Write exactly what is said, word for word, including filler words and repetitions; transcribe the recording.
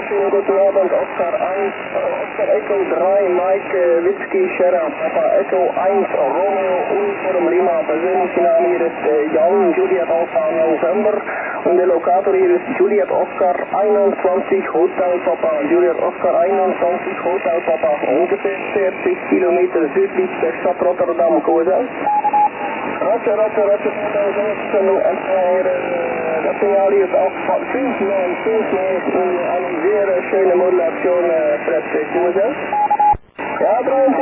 schönen guten Abend, Oscar eins, Oscar Echo drei, Mike äh, Whisky, Sierra, Papa Echo eins, Romeo, Uniform Lima, persönliche Name hier ist äh, Jan, Juliet Alpha November und der Lokator hier ist Juliet Oscar einundzwanzig, Hotel Papa, Juliet Oscar einundzwanzig, Hotel Papa, ungefähr vierzig Kilometer südlich der Stadt Rotterdam, Koza. Roger, Roger, Roger, en äh, das Signal hier ist auch fünf neun fünf neun in eine sehr schöne Modulation, äh, Fred Koza. Ja, dreiundvierzig.